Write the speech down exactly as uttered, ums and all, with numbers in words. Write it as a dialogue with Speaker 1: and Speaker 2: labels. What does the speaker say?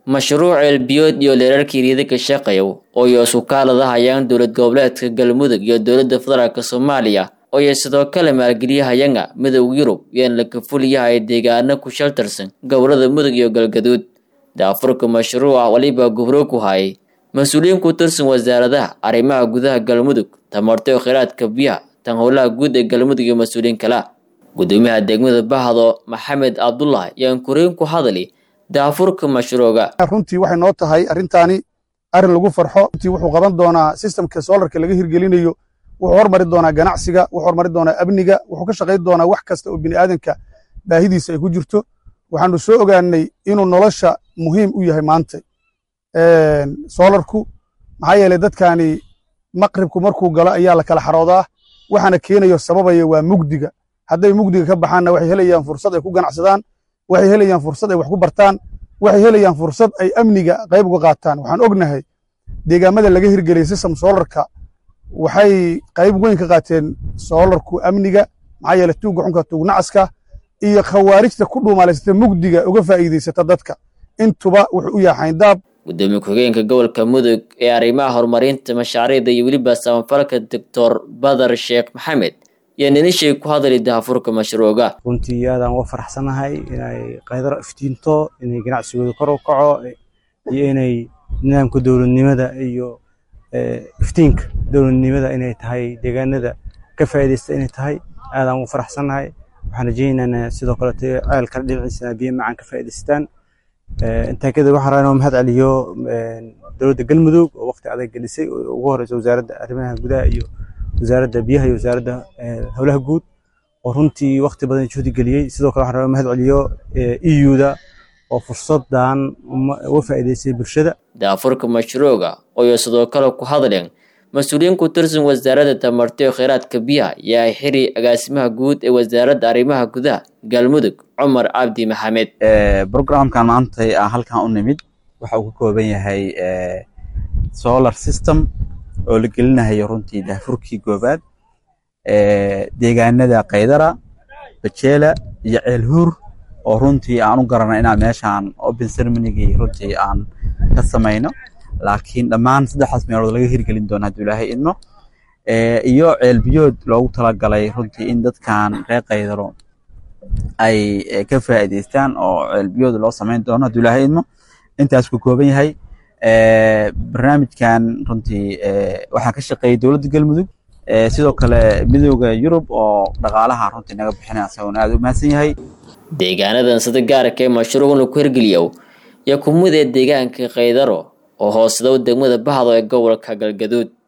Speaker 1: mashruuc ceelbiyood iyo leerarkii riida ka shaqeeya oo ay isku kaaladahayaan dowlad goboleedka Galmudug iyo dowladda federaalka Soomaaliya oo ay sidoo kale maalgeliyahayaan Midowga Yurub iyo la ka fuliyahay deegaano ku shaltarsan gobolada Mudug iyo Galgaduud. daafurka mashruuca waliba gobro ku hayay mas'uuliyiin ku tirsan wasaaradaha arrimaha gudaha Galmudug, tamarta iyo kheyraadka biyaha, tan howlaha guud ee Galmudug iyo mas'uuliyiin kale. Gudoomiyaha degmada Bahdo Maxamed Abdullahi yaan koreen ku hadlay daafurka mashruuca.
Speaker 2: runtii waxay noo tahay arrintaani arrin lagu farxo. runtii wuxuu qaban doonaa systemka solarka laga hirgelinayo, wuxuu hormari doonaa ganacsiga, wuxuu hormari doonaa amniga, wuxuu ka shaqayn doonaa wax kasta oo bini'aadanka baahidiisa ay ku jirto. waxaanu soo ogaanay inuu nolosha muhiim u yahay maanta een solarku, maxaa yeelay dadkaani maqribku markuu galo ayaa la kala xaroodaa, waxaana keenayo sababaya waa mugdiga. hadday mugdiga ka baxaanna waxay helayaan fursad ay ku ganacsadaan, waxay helayaan fursad ay wax ku bartaan, waxay helayaan fursad ay amniga qayb uga qaataan. waxaan ognahay deegaamada laga hirgeliyay system solarka waxay qayb weyn ka qaateen solarku amniga, maxaa yeelay tuuga xunka tuug nacaska iyo khawaarijta ku dhuumaalaysata mugdiga uga faa'iideysata dadka intuba wuxuu u yahay daab.
Speaker 1: gudoomiye ku-xigeenka gobolka Mudug ee arrimaha horumarinta mashaariicda iyo weliba samafalka Doctor Badar Sheekh Maxamed iyo ninishay ku hadlay daafurka mashruuca.
Speaker 3: runtii aadaan uga faraxsanahay inay qaydar iftiinto, inay ganacsigooda kor u kaco, iyo inay nidaamka dowladnimada iyo iftiinka dowladnimada inay tahay deegaanada ka faa'iideysta inay tahay. aadaan uga faraxsanahay. waxaan rajaynaynaa sidoo kale ceelka dhinaciisa biyo macaan ka faa'iideystaan. intaa kadib waxaan rabaa inaan mahad celiyo dowladda Galmudug oo waqti adag gelisay oo ugu horreysay wasaaradda arrimaha gudaha iyo wasaaradda biyaha iyo wasaaradda howlaha guud oo runtii waqti badan juhdi geliyay. sidoo kale waxaan rabaa mahad celiyo E U-da oo fursadan uga faa'iideysay bulshada.
Speaker 1: daafurka mashruuca oo sidoo kale ku hadleen mas'uuliyiin ku tirsan wasaaradda tamarta iyo kheyraadka biyaha yaa xiri agaasimaha guud ee wasaaradda arrimaha gudaha Galmudug Cumar Cabdi Maxamed.
Speaker 4: ee programkan maanta aan halkan u nimid waxa uu ka kooban yahay ee solar system oo la gelinayo runtii daafurkii goobaad ee deegaanada Qaydara, Bajeela iyo Ceelhuur oo runtii aan u garanay inaan meeshaan open ceremony-gii runtii aan ka sameeyno, laakiin dhammaan saddexdaas meelood laga hirgelin doono haddii Ilaahay idmo. ee iyo ceelbiyood loogu talagalay runtii in dadkan reer Qaydaro ay ka faa'iideystaan oo ceelbiyood loo sameyn doono haddii Ilaahay idmo. intaas ku kooban yahay ee barnaamijkan runtii ee waxa ka shaqeeyay dowladda Galmudug, ee sidoo kale Midowga Yurub oo dhaqaalaha runtii naga bixinaya asagoo aad u mahadsan yahay.
Speaker 1: deegaanadan sida gaarka ah mashruucan ku hirgeliyo ya kumida deegaanka Qaydaro oo hoosda degmada Bahdo ee gobolka Galgaduud.